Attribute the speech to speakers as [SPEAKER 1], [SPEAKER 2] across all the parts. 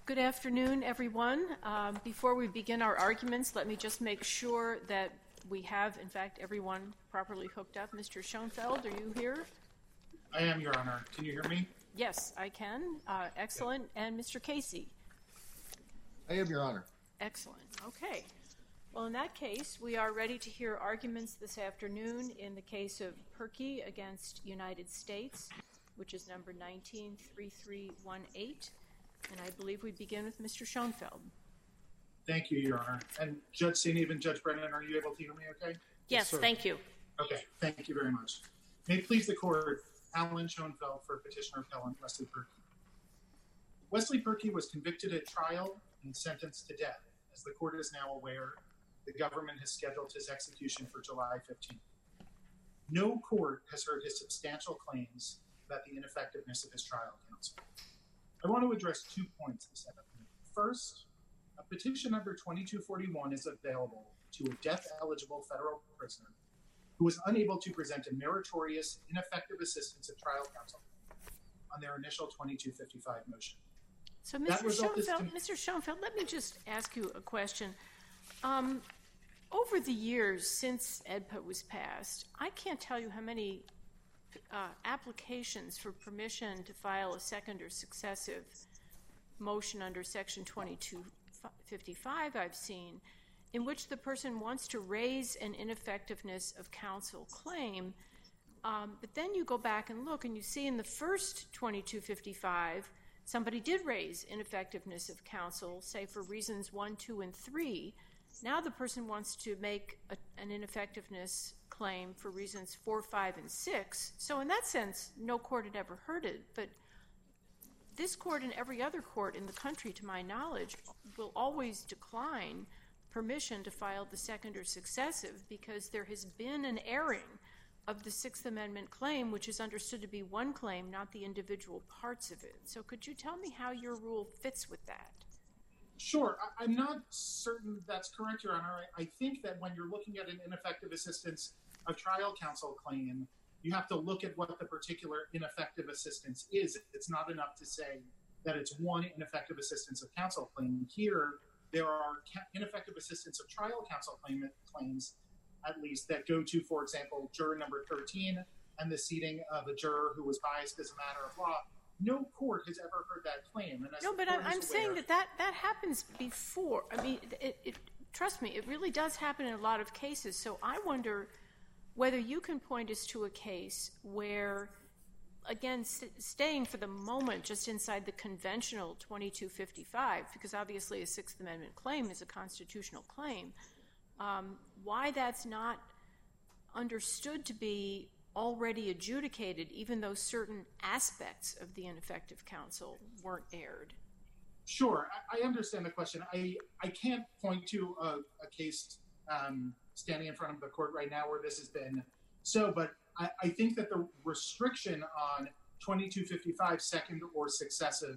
[SPEAKER 1] Good afternoon, everyone. Before we begin our arguments, let me just make sure that we have, in fact, everyone properly hooked up. Mr. Schoenfeld, are you here?
[SPEAKER 2] I am, Your Honor. Can you hear me?
[SPEAKER 1] Yes, I can. Excellent. And Mr. Casey?
[SPEAKER 3] I am, Your Honor.
[SPEAKER 1] Excellent. Okay. Well, in that case, we are ready to hear arguments this afternoon in the case of Purkey against United States, which is number 193318. And I believe we begin with Mr. Schoenfeld.
[SPEAKER 2] Thank you, Your Honor. And Judge St. Eve and Judge Brennan, are you able to hear me okay?
[SPEAKER 1] Yes, thank you.
[SPEAKER 2] Okay, thank you very much. May it please the Court, Alan Schoenfeld for Petitioner Appellant Wesley Purkey. Wesley Purkey was convicted at trial and sentenced to death. As the Court is now aware, the government has scheduled his execution for July 15th. No court has heard his substantial claims about the ineffectiveness of his trial counsel. I want to address 2 points this afternoon. First, a petition number 2241 is available to a death-eligible federal prisoner who was unable to present a meritorious, ineffective assistance of trial counsel on their initial 2255 motion.
[SPEAKER 1] So, Mr. Schoenfeld, let me just ask you a question. Over the years since AEDPA was passed, I can't tell you how many applications for permission to file a second or successive motion under Section 2255 I've seen, in which the person wants to raise an ineffectiveness of counsel claim, but then you go back and look and you see in the first 2255 somebody did raise ineffectiveness of counsel, say for reasons 1, 2, and 3. Now the person wants to make an ineffectiveness claim for reasons 4, 5, and 6. So in that sense, no court had ever heard it. But this court and every other court in the country, to my knowledge, will always decline permission to file the second or successive because there has been an airing of the Sixth Amendment claim, which is understood to be one claim, not the individual parts of it. So could you tell me how your rule fits with that?
[SPEAKER 2] Sure. I'm not certain that's correct, Your Honor. I think that when you're looking at an ineffective assistance of trial counsel claim, you have to look at what the particular ineffective assistance is. It's not enough to say that it's one ineffective assistance of counsel claim. Here, there are ineffective assistance of trial counsel claims, at least, that go to, for example, juror number 13 and the seating of a juror who was biased as a matter of law. No court has ever heard that claim. And
[SPEAKER 1] no, but I'm saying that happens before. I mean, trust me, it really does happen in a lot of cases. So I wonder whether you can point us to a case where, again, staying for the moment just inside the conventional 2255, because obviously a Sixth Amendment claim is a constitutional claim, why that's not understood to be already adjudicated, even though certain aspects of the ineffective counsel weren't aired.
[SPEAKER 2] Sure. I understand the question. I can't point to a case standing in front of the court right now where this has been so, but I think that the restriction on 2255 second or successive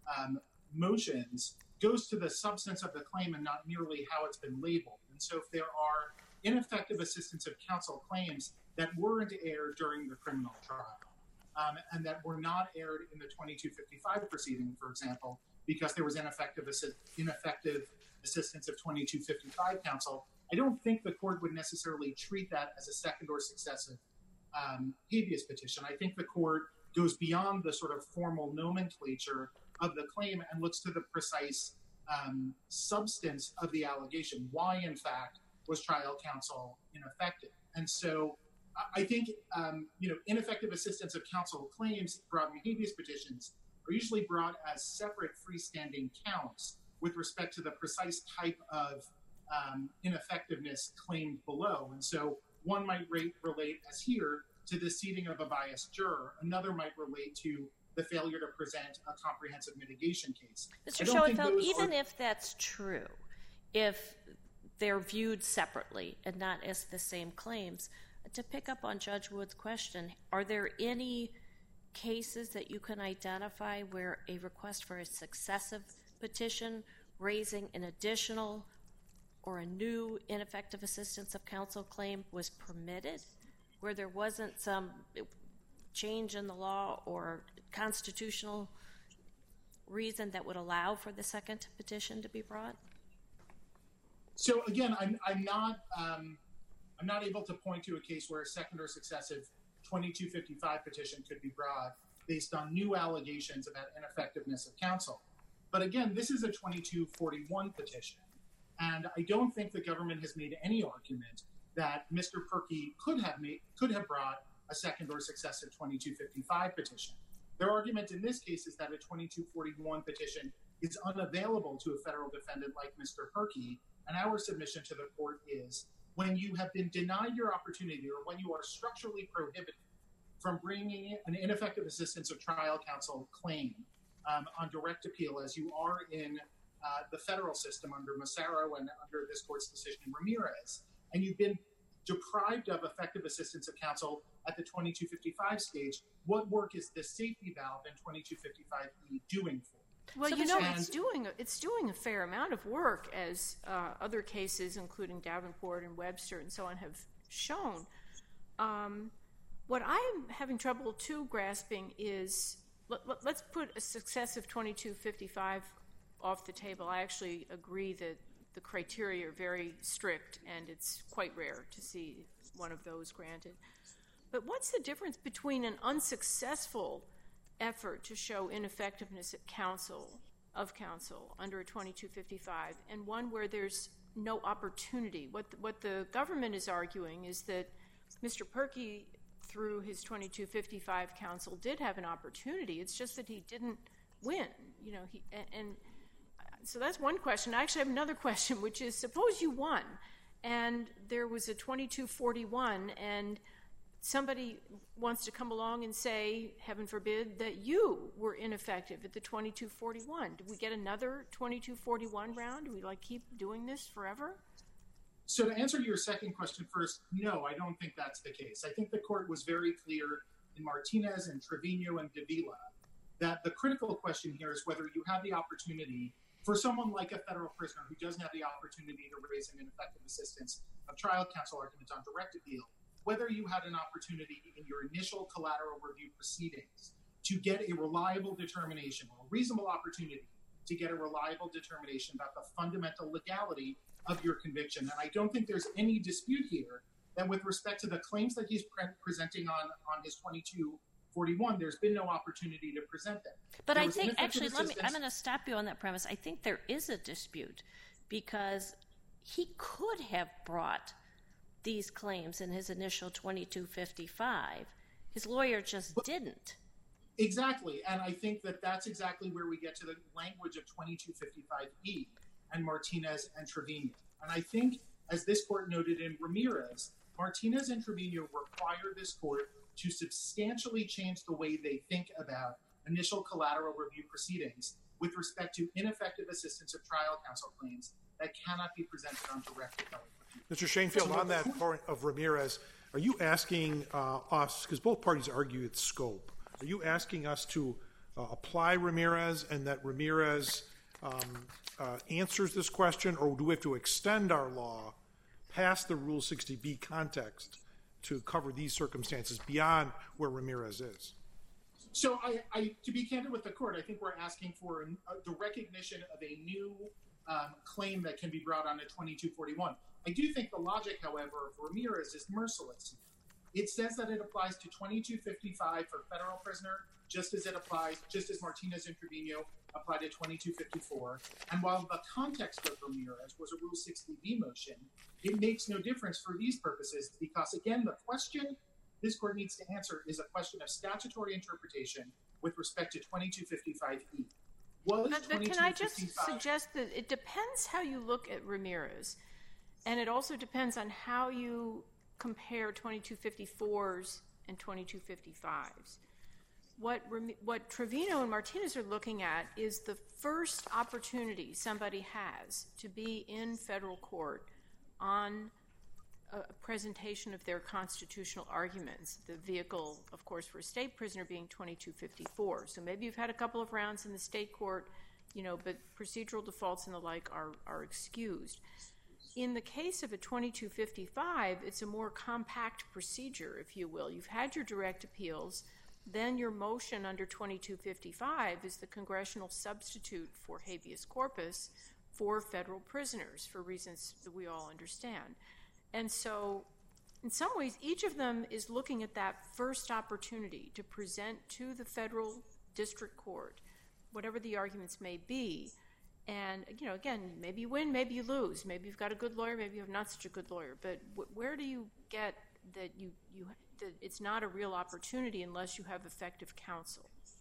[SPEAKER 2] motions goes to the substance of the claim and not merely how it's been labeled. And so if there are ineffective assistance of counsel claims that weren't aired during the criminal trial and that were not aired in the 2255 proceeding, for example, because there was ineffective assistance of 2255 counsel, I don't think the court would necessarily treat that as a second or successive habeas petition. I think the court goes beyond the sort of formal nomenclature of the claim and looks to the precise substance of the allegation. Why, in fact, was trial counsel ineffective? And so I think, ineffective assistance of counsel claims brought in habeas petitions are usually brought as separate freestanding counts with respect to the precise type of ineffectiveness claimed below. And so one might relate, as here, to the seating of a biased juror. Another might relate to the failure to present a comprehensive mitigation case.
[SPEAKER 4] Mr. Schoenfeld, even if that's true, if they're viewed separately and not as the same claims, to pick up on Judge Wood's question, are there any cases that you can identify where a request for a successive petition raising an additional or a new ineffective assistance of counsel claim was permitted, where there wasn't some change in the law or constitutional reason that would allow for the second petition to be brought?
[SPEAKER 2] So again, I'm not able to point to a case where a second or successive 2255 petition could be brought based on new allegations about ineffectiveness of counsel. But again, this is a 2241 petition, and I don't think the government has made any argument that Mr. Perkey could have brought a second or successive 2255 petition. Their argument in this case is that a 2241 petition is unavailable to a federal defendant like Mr. Perkey, and our submission to the court is when you have been denied your opportunity or when you are structurally prohibited from bringing an ineffective assistance of trial counsel claim on direct appeal, as you are in the federal system under Massaro and under this court's decision in Ramirez, and you've been deprived of effective assistance of counsel at the 2255 stage, what work is this safety valve in 2255E doing for?
[SPEAKER 1] Well, it's doing a fair amount of work, as other cases, including Davenport and Webster and so on, have shown. What I'm having trouble, too, grasping is, let's put a successive 2255 off the table. I actually agree that the criteria are very strict, and it's quite rare to see one of those granted. But what's the difference between an unsuccessful effort to show ineffectiveness of counsel under a 2255 and one where there's no opportunity? What the government is arguing is that Mr. Perkey, through his 2255 counsel, did have an opportunity. It's just that he didn't win. So that's one question. I actually have another question, which is, suppose you won and there was a 2241 and somebody wants to come along and say, heaven forbid, that you were ineffective at the 2241. Do we get another 2241 round? Do we keep doing this forever?
[SPEAKER 2] So to answer your second question first, no, I don't think that's the case. I think the court was very clear in Martinez and Trevino and Davila that the critical question here is whether you have the opportunity for someone like a federal prisoner who doesn't have the opportunity to raise an ineffective assistance of trial counsel argument on direct appeal, whether you had an opportunity in your initial collateral review proceedings to get a reliable determination or a reasonable opportunity to get a reliable determination about the fundamental legality of your conviction. And I don't think there's any dispute here that with respect to the claims that he's presenting on his 2241, there's been no opportunity to present them.
[SPEAKER 4] But I think, actually, I'm going to stop you on that premise. I think there is a dispute because he could have brought these claims in his initial 2255. His lawyer just didn't.
[SPEAKER 2] Exactly. And I think that that's exactly where we get to the language of 2255E and Martinez and Trevino. And I think, as this court noted in Ramirez, Martinez and Trevino require this court to substantially change the way they think about initial collateral review proceedings with respect to ineffective assistance of trial counsel claims that cannot be presented on direct appellate review.
[SPEAKER 5] Mr. Shanefield, on that point of Ramirez, are you asking us, because both parties argue its scope, are you asking us to apply Ramirez and that Ramirez answers this question, or do we have to extend our law past the Rule 60B context to cover these circumstances beyond where Ramirez is?
[SPEAKER 2] So to be candid with the court, I think we're asking for the recognition of a new claim that can be brought on a 2241. I do think the logic, however, of Ramirez is merciless. It says that it applies to 2255 for federal prisoner, just as Martinez and Trevino applied to 2254. And while the context of Ramirez was a Rule 60B motion, it makes no difference for these purposes because, again, the question this court needs to answer is a question of statutory interpretation with respect to 2255E.
[SPEAKER 1] But can I just suggest that it depends how you look at Ramirez, and it also depends on how you compare 2254s and 2255s. What Trevino and Martinez are looking at is the first opportunity somebody has to be in federal court on a presentation of their constitutional arguments. The vehicle, of course, for a state prisoner being 2254. So maybe you've had a couple of rounds in the state court, but procedural defaults and the like are excused. In the case of a 2255, it's a more compact procedure, if you will. You've had your direct appeals. then your motion under 2255 is the congressional substitute for habeas corpus for federal prisoners for reasons that we all understand. And so in some ways, each of them is looking at that first opportunity to present to the federal district court, whatever the arguments may be. And, again, maybe you win, maybe you lose. Maybe you've got a good lawyer, maybe you have not such a good lawyer. But where do you get that that it's not a real opportunity unless you have effective counsel?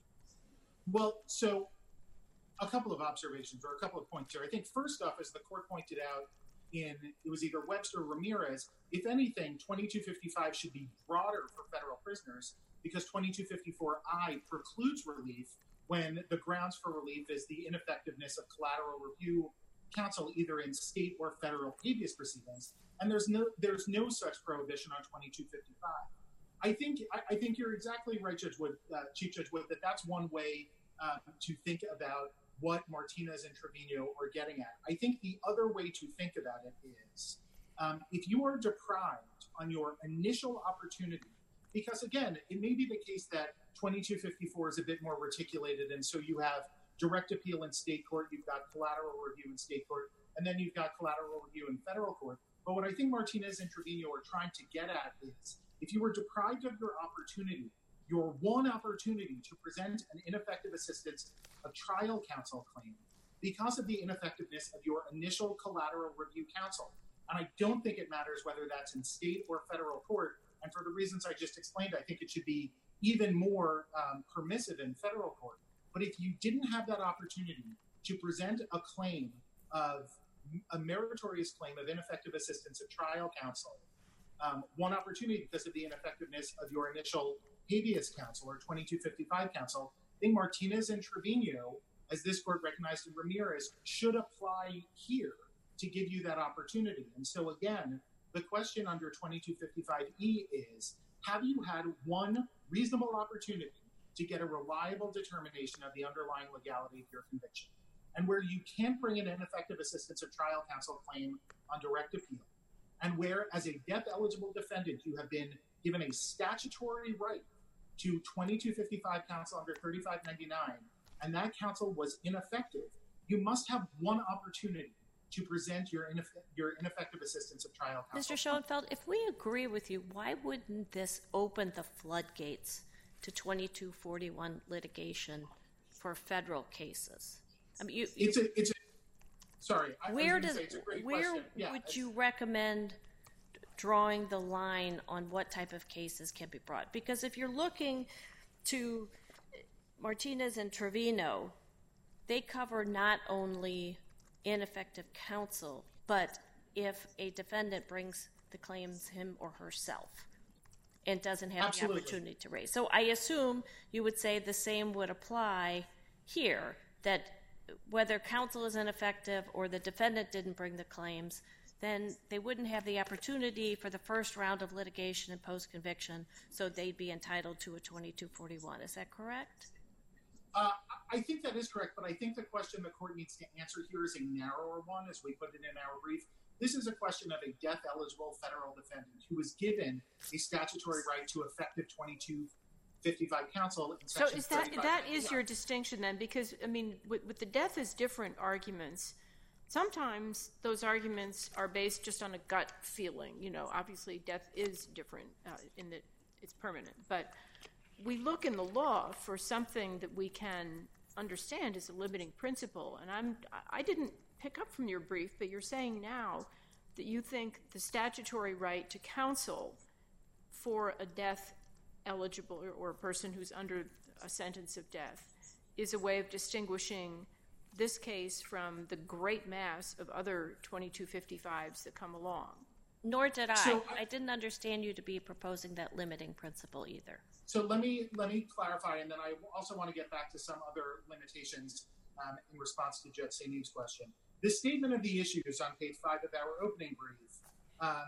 [SPEAKER 2] Well, so a couple of observations or a couple of points here. I think first off, as the court pointed out it was either Webster or Ramirez, if anything, 2255 should be broader for federal prisoners because 2254I precludes relief when the grounds for relief is the ineffectiveness of collateral review counsel either in state or federal habeas proceedings. And there's no such prohibition on 2255. I think you're exactly right, Chief Judge Wood, that's one way to think about what Martinez and Trevino are getting at. I think the other way to think about it is if you are deprived on your initial opportunity, because again, it may be the case that 2254 is a bit more reticulated, and so you have direct appeal in state court, you've got collateral review in state court, and then you've got collateral review in federal court. But what I think Martinez and Trevino are trying to get at is if you were deprived of your opportunity, your one opportunity to present an ineffective assistance of trial counsel claim because of the ineffectiveness of your initial collateral review counsel. And I don't think it matters whether that's in state or federal court. And for the reasons I just explained, I think it should be even more permissive in federal court. But if you didn't have that opportunity to present a claim of a meritorious claim of ineffective assistance of trial counsel, one opportunity because of the ineffectiveness of your initial habeas counsel or 2255 counsel, I think Martinez and Trevino, as this court recognized in Ramirez, should apply here to give you that opportunity. And so again, the question under 2255E is, have you had one reasonable opportunity to get a reliable determination of the underlying legality of your conviction? And where you can't bring an ineffective assistance of trial counsel claim on direct appeal, and where as a death-eligible defendant you have been given a statutory right to 2255 counsel under 3599, and that counsel was ineffective, you must have one opportunity to present your ineffective assistance of trial counsel.
[SPEAKER 4] Mr. Schoenfeld, if we agree with you, why wouldn't this open the floodgates to 2241 litigation for federal cases? I mean, where would you recommend drawing the line on what type of cases can be brought? Because if you're looking to Martinez and Trevino, they cover not only ineffective counsel, but if a defendant brings the claims him or herself and doesn't have the opportunity to raise. So I assume you would say the same would apply here, that whether counsel is ineffective or the defendant didn't bring the claims, then they wouldn't have the opportunity for the first round of litigation and post-conviction, so they'd be entitled to a 2241. Is that correct?
[SPEAKER 2] I think that is correct, but I think the question the court needs to answer here is a narrower one, as we put it in our brief. This is a question of a death-eligible federal defendant who was given a statutory right to effective 2255 counsel in Section 35.
[SPEAKER 1] So that is your distinction then, because, I mean, with the death is different arguments, sometimes those arguments are based just on a gut feeling. You know, obviously death is different in that it's permanent, but we look in the law for something that we can understand as a limiting principle. And I didn't pick up from your brief, but you're saying now that you think the statutory right to counsel for a death eligible or a person who's under a sentence of death is a way of distinguishing this case from the great mass of other 2255s that come along.
[SPEAKER 4] Nor did I. I didn't understand you to be proposing that limiting principle either.
[SPEAKER 2] So let me clarify, and then I also want to get back to some other limitations in response to Judge St-Eve's question. The statement of the issues on page 5 of our opening brief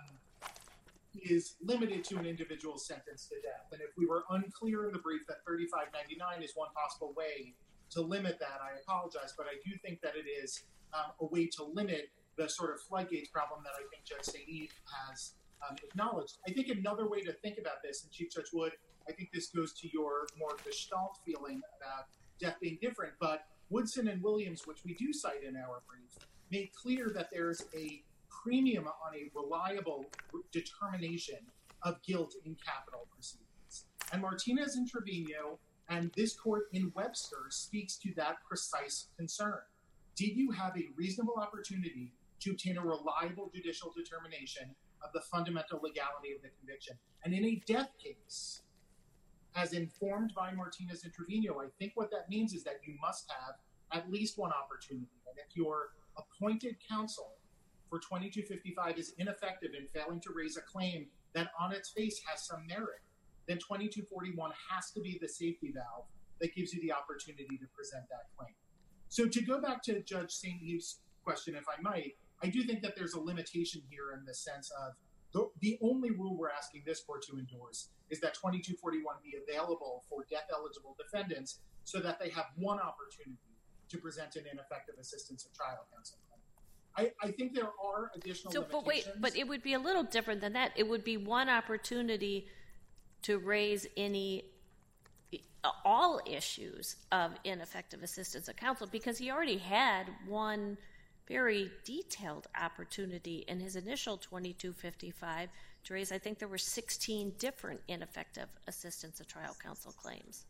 [SPEAKER 2] is limited to an individual sentence to death. And if we were unclear in the brief that 3599 is one possible way to limit that, I apologize, but I do think that it is a way to limit the sort of floodgates problem that I think Judge St-Eve has acknowledged. I think another way to think about this, and Chief Judge Wood, I think this goes to your more gestalt feeling about death being different, but Woodson and Williams, which we do cite in our brief, made clear that there's a premium on a reliable determination of guilt in capital proceedings. And Martinez and Trevino and this court in Webster speaks to that precise concern. Did you have a reasonable opportunity to obtain a reliable judicial determination of the fundamental legality of the conviction? And in a death case, as informed by Martinez and Trevino, I think what that means is that you must have at least one opportunity. And if your appointed counsel for 2255 is ineffective in failing to raise a claim that on its face has some merit, then 2241 has to be the safety valve that gives you the opportunity to present that claim. So to go back to Judge St. Eve's question, if I might, I do think that there's a limitation here in the sense of the only rule we're asking this court to endorse is that 2241 be available for death-eligible defendants so that they have one opportunity to present an ineffective assistance of trial counsel claim. I think there are additional limitations.
[SPEAKER 4] But it would be a little different than that. It would be one opportunity to raise all issues of ineffective assistance of counsel, because he already had one very detailed opportunity in his initial 2255 to raise, I think there were 16 different ineffective assistance of trial counsel claims.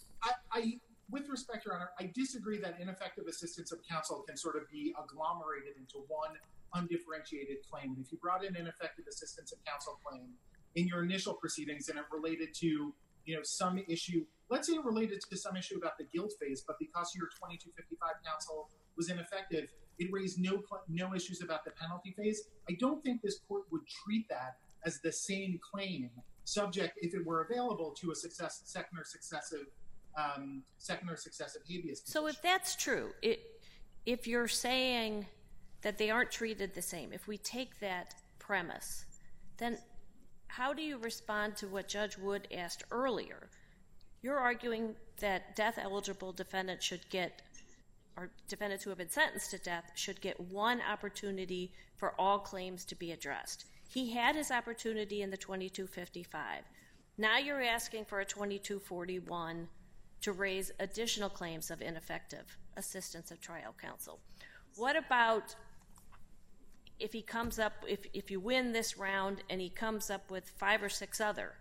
[SPEAKER 2] With respect, Your Honor, I disagree that ineffective assistance of counsel can sort of be agglomerated into one undifferentiated claim. If you brought in ineffective assistance of counsel claim in your initial proceedings and it related to, some issue, let's say it related to some issue about the guilt phase, but because your 2255 counsel was ineffective, it raised no issues about the penalty phase. I don't think this court would treat that as the same claim, subject, if it were available, to a second or successive habeas petition.
[SPEAKER 4] So if that's true, if you're saying that they aren't treated the same, if we take that premise, then how do you respond to what Judge Wood asked earlier? You're arguing that death-eligible defendants should get, or defendants who have been sentenced to death should get one opportunity for all claims to be addressed. He had his opportunity in the 2255. Now you're asking for a 2241 to raise additional claims of ineffective assistance of trial counsel. What about if he comes up, if you win this round and he comes up with 5 or 6 other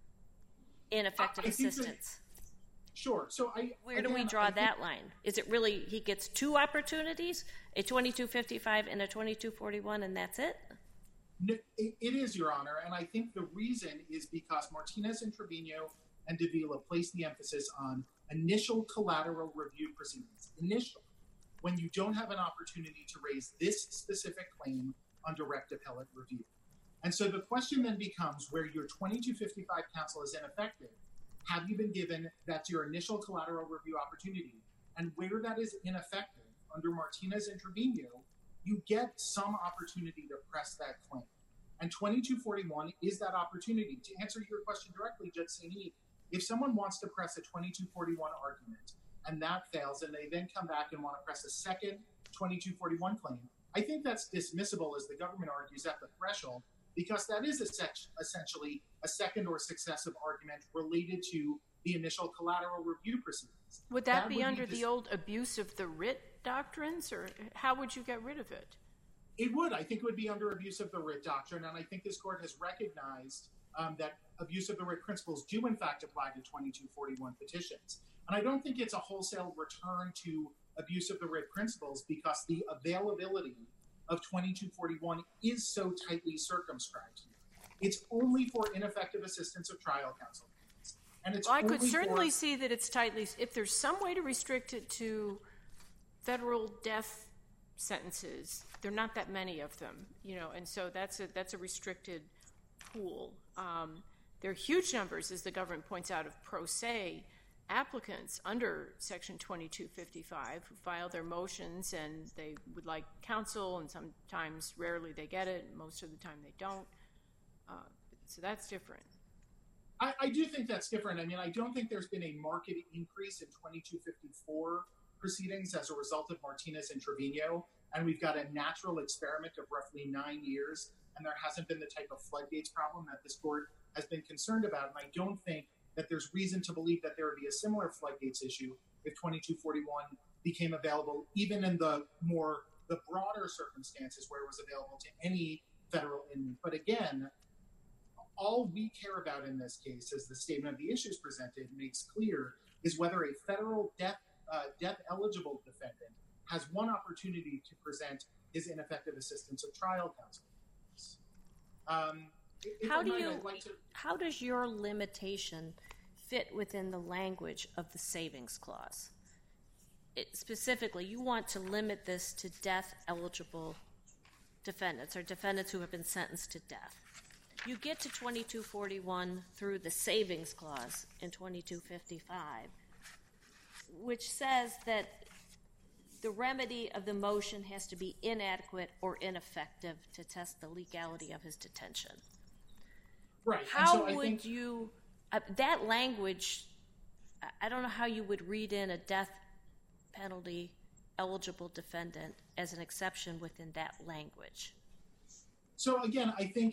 [SPEAKER 4] ineffective assistance?
[SPEAKER 2] Sure. So
[SPEAKER 4] where do we draw that line? Is it really he gets 2 opportunities, a 2255 and a 2241, and that's it?
[SPEAKER 2] No, it is, Your Honor, and I think the reason is because Martinez and Trevino and Davila placed the emphasis on initial collateral review proceedings. Initial, when you don't have an opportunity to raise this specific claim on direct appellate review. And so the question then becomes, where your 2255 counsel is ineffective, have you been given that's your initial collateral review opportunity? And where that is ineffective, under Martinez and Trevino, you get some opportunity to press that claim. And 2241 is that opportunity. To answer your question directly, Judge St. Eve, if someone wants to press a 2241 argument and that fails, and they then come back and want to press a second 2241 claim, I think that's dismissible, as the government argues, at the threshold, because that is essentially a second or successive argument related to the initial collateral review proceedings.
[SPEAKER 1] Would that be under the old abuse of the writ doctrines, or how would you get rid of it?
[SPEAKER 2] It would. I think it would be under abuse of the writ doctrine, and I think this court has recognized that abuse of the writ principles do, in fact, apply to 2241 petitions. And I don't think it's a wholesale return to abuse of the writ principles, because the availability of 2241 is so tightly circumscribed here. It's only for ineffective assistance of trial counsel. And it's
[SPEAKER 1] I could certainly see that it's tightly, if there's some way to restrict it to federal death sentences, there are not that many of them, and so that's a restricted pool. There are huge numbers, as the government points out, of pro se applicants under Section 2255 who file their motions and they would like counsel, and sometimes, rarely, they get it, and most of the time they don't. So that's different.
[SPEAKER 2] I do think that's different. I mean, I don't think there's been a marked increase in 2254 proceedings as a result of Martinez and Trevino, and we've got a natural experiment of roughly 9 years and there hasn't been the type of floodgates problem that this court has been concerned about. And I don't think that there's reason to believe that there would be a similar floodgates issue if 2241 became available, even in the broader circumstances where it was available to any federal inmate. But again, all we care about in this case, as the statement of the issues presented makes clear, is whether a federal death-eligible defendant has one opportunity to present his ineffective assistance of trial counsel.
[SPEAKER 4] How does your limitation fit within the language of the Savings Clause? Specifically, you want to limit this to death-eligible defendants or defendants who have been sentenced to death. You get to 2241 through the Savings Clause in 2255, which says that the remedy of the motion has to be inadequate or ineffective to test the legality of his detention.
[SPEAKER 2] Right.
[SPEAKER 4] How would you, that language, I don't know how you would read in a death penalty eligible defendant as an exception within that language.
[SPEAKER 2] So again, I think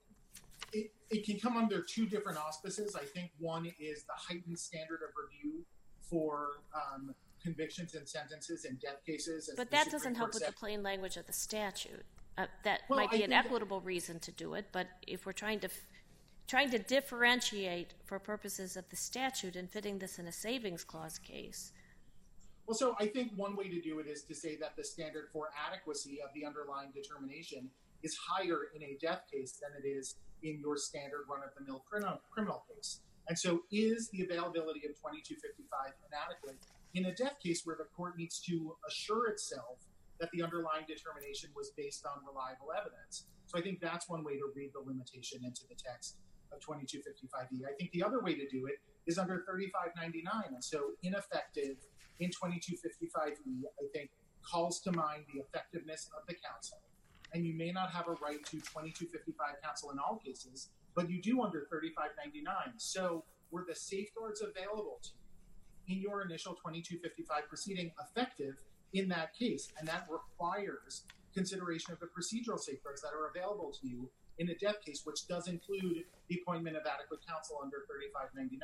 [SPEAKER 2] it can come under two different auspices. I think one is the heightened standard of review for convictions and sentences in death cases.
[SPEAKER 4] But that doesn't help with the plain language of the statute. That might be an equitable reason to do it, but if we're trying to differentiate for purposes of the statute and fitting this in a Savings Clause case.
[SPEAKER 2] Well, so I think one way to do it is to say that the standard for adequacy of the underlying determination is higher in a death case than it is in your standard run-of-the-mill criminal case. And so is the availability of 2255 inadequate in a death case where the court needs to assure itself that the underlying determination was based on reliable evidence? So I think that's one way to read the limitation into the text of 2255E. I think the other way to do it is under 3599. And so ineffective in 2255E, I think, calls to mind the effectiveness of the counsel. And you may not have a right to 2255 counsel in all cases, but you do under 3599. So were the safeguards available to you in your initial 2255 proceeding effective in that case? And that requires consideration of the procedural safeguards that are available to you in a death case, which does include the appointment of adequate counsel under 3599.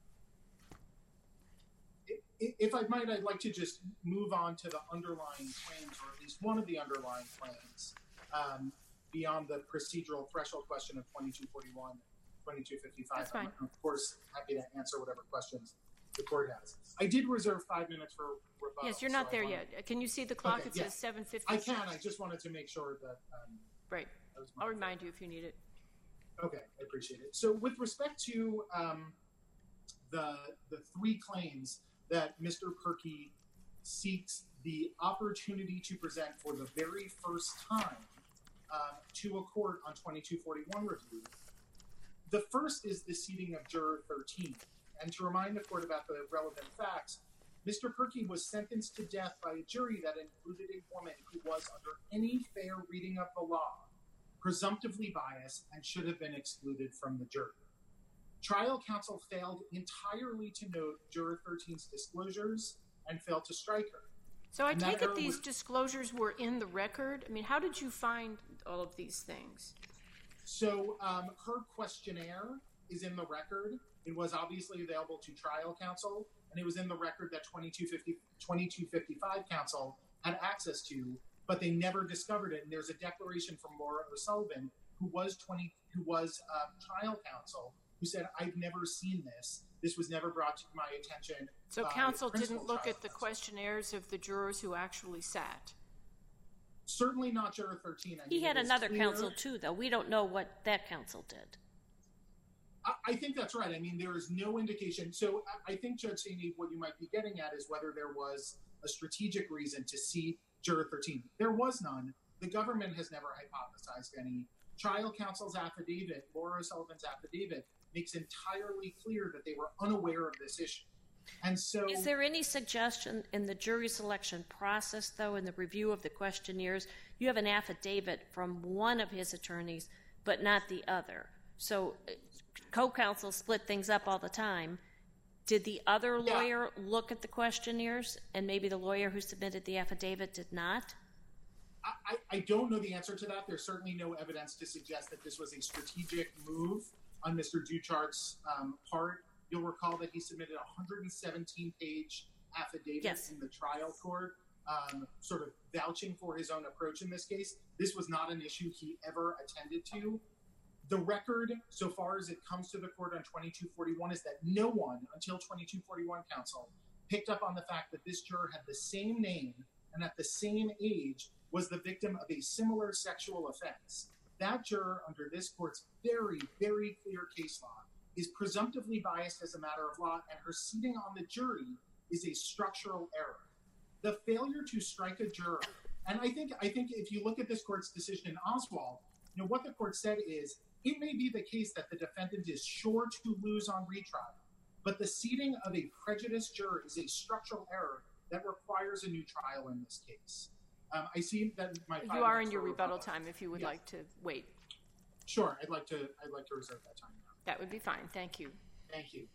[SPEAKER 2] If I might, I'd like to just move on to the underlying claims, or at least one of the underlying claims, beyond the procedural threshold question of 2241, 2255.
[SPEAKER 1] That's fine.
[SPEAKER 2] I'm, of course, happy to answer whatever questions the court has. I did reserve 5 minutes for rebuttal.
[SPEAKER 1] Yes, you're not there yet. Can you see the clock?
[SPEAKER 2] Okay,
[SPEAKER 1] it says 7:56.
[SPEAKER 2] I can. I just wanted to make sure that...
[SPEAKER 1] right. I'll remind you if you need it.
[SPEAKER 2] Okay, I appreciate it. So with respect to the three claims that Mr. Perkey seeks the opportunity to present for the very first time to a court on 2241 review, the first is the seating of Juror 13. And to remind the court about the relevant facts, Mr. Perkey was sentenced to death by a jury that included a woman who was, under any fair reading of the law, presumptively biased and should have been excluded from the jury. Trial counsel failed entirely to note Juror 13's disclosures and failed to strike her.
[SPEAKER 1] So I take it these disclosures were in the record? I mean, how did you find all of these things?
[SPEAKER 2] So her questionnaire is in the record. It was obviously available to trial counsel, and it was in the record that 2255 counsel had access to, but they never discovered it. And there's a declaration from Laura O'Sullivan, who was trial counsel, who said, "I've never seen this. This was never brought to my attention."
[SPEAKER 1] So counsel didn't look at the questionnaires of the jurors who actually sat?
[SPEAKER 2] Certainly not Juror 13.
[SPEAKER 4] He had another counsel too, though. We don't know what that counsel did.
[SPEAKER 2] I think that's right. I mean, there is no indication. So I think, Judge Saini, what you might be getting at is whether there was a strategic reason to seat Juror 13. There was none. The government has never hypothesized any. Trial counsel's affidavit, Laura O'Sullivan's affidavit, makes entirely clear that they were unaware of this issue. And so,
[SPEAKER 4] is there any suggestion in the jury selection process, though, in the review of the questionnaires, you have an affidavit from one of his attorneys, but not the other? So co-counsel split things up all the time. Did the other lawyer look at the questionnaires, and maybe the lawyer who submitted the affidavit did not?
[SPEAKER 2] I don't know the answer to that. There's certainly no evidence to suggest that this was a strategic move on Mr. Duchart's part. You'll recall that he submitted a 117-page affidavit in the trial court, sort of vouching for his own approach in this case. This was not an issue he ever attended to. The record, so far as it comes to the court on 2241, is that no one until 2241 counsel picked up on the fact that this juror had the same name and at the same age was the victim of a similar sexual offense. That juror, under this court's very, very clear case law, is presumptively biased as a matter of law, and her seating on the jury is a structural error. The failure to strike a juror, and I think if you look at this court's decision in Oswald, what the court said is, it may be the case that the defendant is sure to lose on retrial, but the seating of a prejudiced juror is a structural error that requires a new trial in this case. I see that my
[SPEAKER 1] you are in your rebuttal time. If you would like to wait,
[SPEAKER 2] sure. I'd like to reserve that time now.
[SPEAKER 1] That would be fine. Thank you.
[SPEAKER 2] Thank you.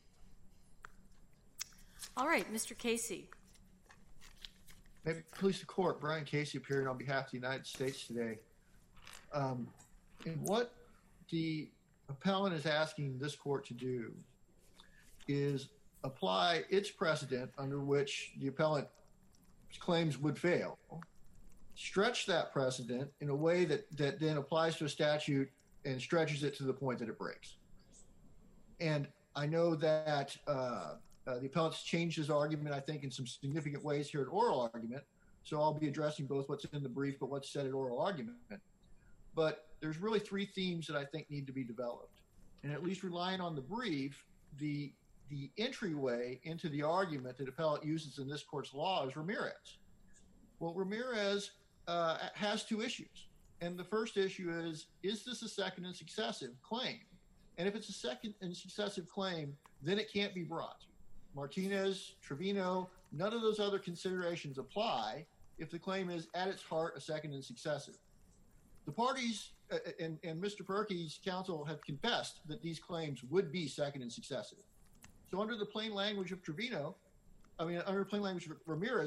[SPEAKER 1] All right, Mr. Casey.
[SPEAKER 3] Maybe police the court. Brian Casey appearing on behalf of the United States today. And what the appellant is asking this court to do is apply its precedent under which the appellant claims would fail, stretch that precedent in a way that then applies to a statute and stretches it to the point that it breaks. And I know that the appellant's changed his argument, I think, in some significant ways here at oral argument. So I'll be addressing both what's in the brief, but what's said at oral argument. But there's really three themes that I think need to be developed. And at least relying on the brief, the entryway into the argument that appellant uses in this court's law is Ramirez. Well, Ramirez has two issues. And the first issue is this a second and successive claim? And if it's a second and successive claim, then it can't be brought. Martinez, Trevino, none of those other considerations apply if the claim is at its heart a second and successive. The parties and Mr. Perkey's counsel have confessed that these claims would be second and successive. So under the plain language of under the plain language of Ramirez,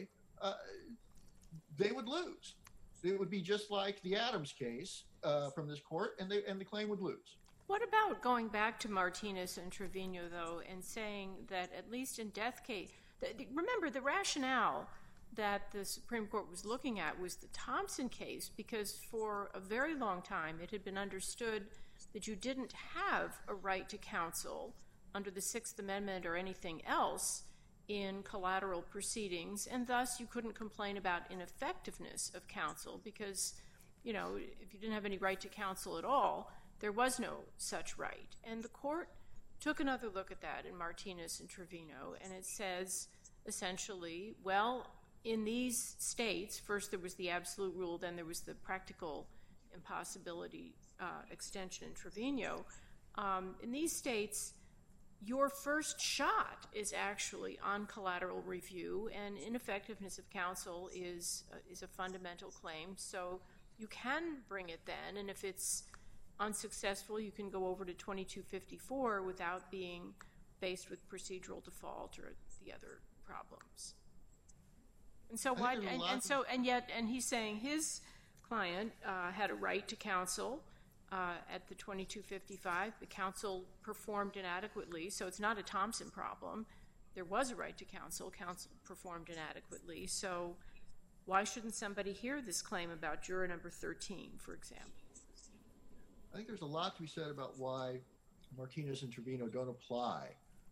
[SPEAKER 3] they would lose. It would be just like the Adams case from this court, and the claim would lose.
[SPEAKER 1] What about going back to Martinez and Trevino, though, and saying that at least in death case, remember the rationale that the Supreme Court was looking at was the Thompson case, because for a very long time it had been understood that you didn't have a right to counsel under the Sixth Amendment or anything else in collateral proceedings, and thus you couldn't complain about ineffectiveness of counsel because, if you didn't have any right to counsel at all, there was no such right. And the court took another look at that in Martinez and Trevino, and it says essentially, well, in these states, first there was the absolute rule, then there was the practical impossibility extension in Trevino. In these states, your first shot is actually on collateral review, and ineffectiveness of counsel is a fundamental claim. So you can bring it then, and if it's unsuccessful, you can go over to 2254 without being faced with procedural default or the other problems. And so and he's saying his client had a right to counsel at the 2255. The counsel performed inadequately, so it's not a Thompson problem. There was a right to counsel. Counsel performed inadequately. So why shouldn't somebody hear this claim about juror number 13, for example?
[SPEAKER 3] I think there's a lot to be said about why Martinez and Trevino don't apply.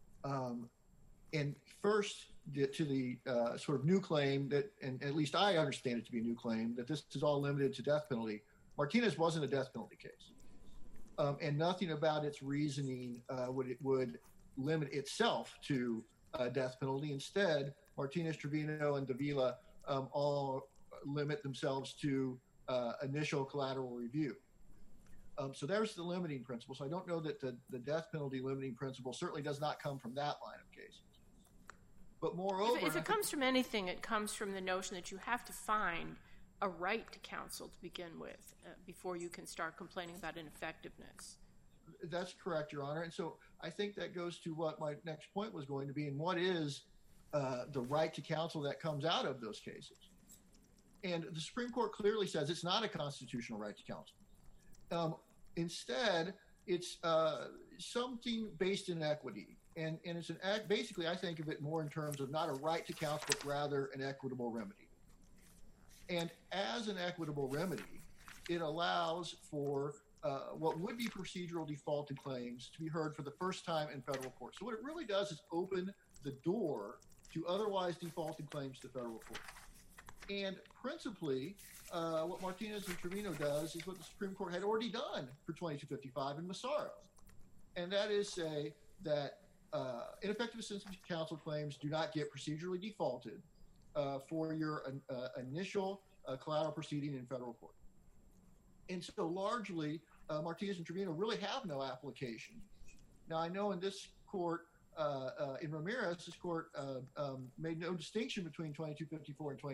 [SPEAKER 3] And first, to the sort of new claim that, and at least I understand it to be a new claim, that this is all limited to death penalty. Martinez wasn't a death penalty case. And nothing about its reasoning would limit itself to death penalty. Instead, Martinez, Trevino, and Davila all limit themselves to initial collateral review. So there's the limiting principle. So I don't know that the death penalty limiting principle certainly does not come from that line of cases. But moreover,
[SPEAKER 1] if it comes from anything, it comes from the notion that you have to find a right to counsel to begin with before you can start complaining about ineffectiveness.
[SPEAKER 3] That's correct, Your Honor. And so I think that goes to what my next point was going to be, and what is the right to counsel that comes out of those cases. And the Supreme Court clearly says it's not a constitutional right to counsel. Instead, it's something based in equity. And it's basically, I think of it more in terms of not a right to counsel, but rather an equitable remedy. And as an equitable remedy, it allows for what would be procedural defaulted claims to be heard for the first time in federal court. So what it really does is open the door to otherwise defaulted claims to federal court. And principally, what Martinez and Trevino does is what the Supreme Court had already done for 2255 in Massaro. And that is say that ineffective assistance to counsel claims do not get procedurally defaulted for your initial collateral proceeding in federal court. And so largely, Martinez and Trevino really have no application. Now, I know in this court, in Ramirez, this court made no distinction between 2254 and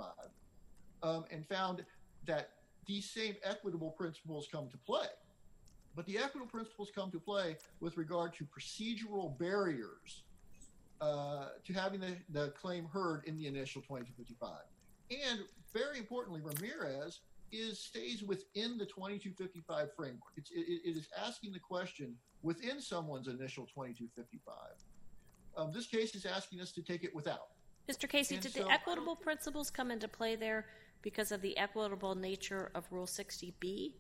[SPEAKER 3] 2255 and found that these same equitable principles come to play. But the equitable principles come to play with regard to procedural barriers to having the claim heard in the initial 2255. And very importantly, Ramirez stays within the 2255 framework. It is asking the question within someone's initial 2255. This case is asking us to take it without.
[SPEAKER 4] Mr. Casey, did the equitable principles come into play there because of the equitable nature of Rule 60B?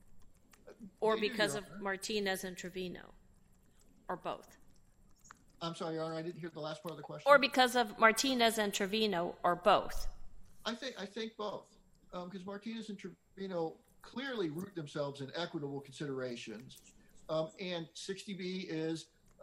[SPEAKER 4] Or because of Martinez and Trevino? Or both?
[SPEAKER 3] I'm sorry, Your Honor, I didn't hear the last part of the question.
[SPEAKER 4] Or because of Martinez and Trevino, or both?
[SPEAKER 3] I think both. Because Martinez and Trevino clearly root themselves in equitable considerations. And 60B is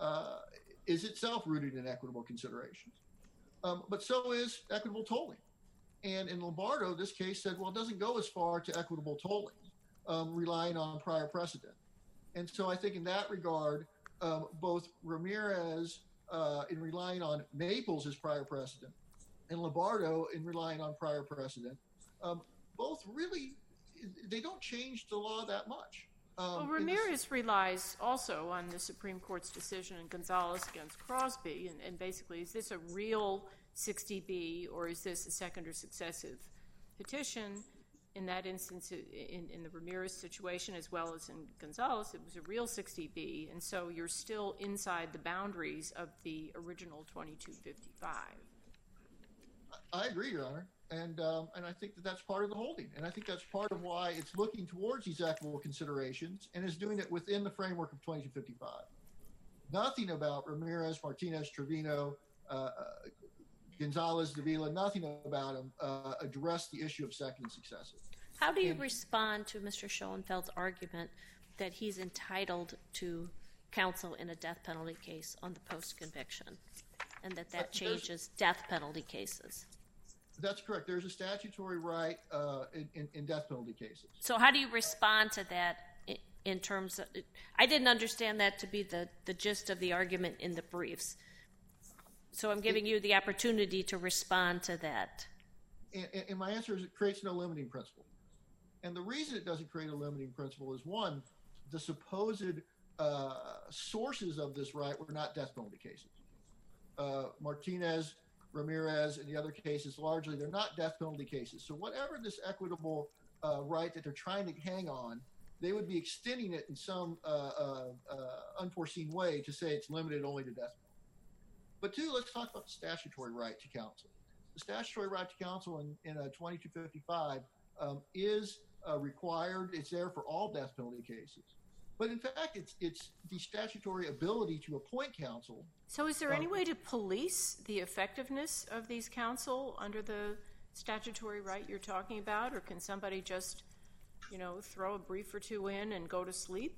[SPEAKER 3] itself rooted in equitable considerations. But so is equitable tolling. And in Lombardo, this case said, well, it doesn't go as far to equitable tolling, relying on prior precedent. And so I think in that regard, both Ramirez in relying on Maples as prior precedent and Lombardo in relying on prior precedent, both really, they don't change the law that much.
[SPEAKER 1] Well, Ramirez relies also on the Supreme Court's decision in Gonzalez against Crosby, and basically, is this a real 60B or is this a second or successive petition? In that instance, in the Ramirez situation, as well as in Gonzalez, it was a real 60B, and so you're still inside the boundaries of the original 2255.
[SPEAKER 3] I agree, Your Honor. And I think that that's part of the holding. And I think that's part of why it's looking towards these equitable considerations and is doing it within the framework of 2255. Nothing about Ramirez, Martinez, Trevino, Gonzalez, Davila, nothing about them address the issue of second and successive.
[SPEAKER 4] How do you respond to Mr. Schoenfeld's argument that he's entitled to counsel in a death penalty case on the post-conviction and that changes death penalty cases?
[SPEAKER 3] That's correct. There's a statutory right in death penalty cases.
[SPEAKER 4] So how do you respond to that in terms of – I didn't understand that to be the gist of the argument in the briefs. So I'm giving you the opportunity to respond to that.
[SPEAKER 3] And my answer is it creates no limiting principle. And the reason it doesn't create a limiting principle is, one, the supposed sources of this right were not death penalty cases. Martinez, Ramirez, and the other cases, largely, they're not death penalty cases. So whatever this equitable right that they're trying to hang on, they would be extending it in some unforeseen way to say it's limited only to death penalty. But two, let's talk about the statutory right to counsel. The statutory right to counsel in 2255 is required. It's there for all death penalty cases. But in fact, it's the statutory ability to appoint counsel.
[SPEAKER 1] So is there any way to police the effectiveness of these counsel under the statutory right you're talking about? Or can somebody just, throw a brief or two in and go to sleep?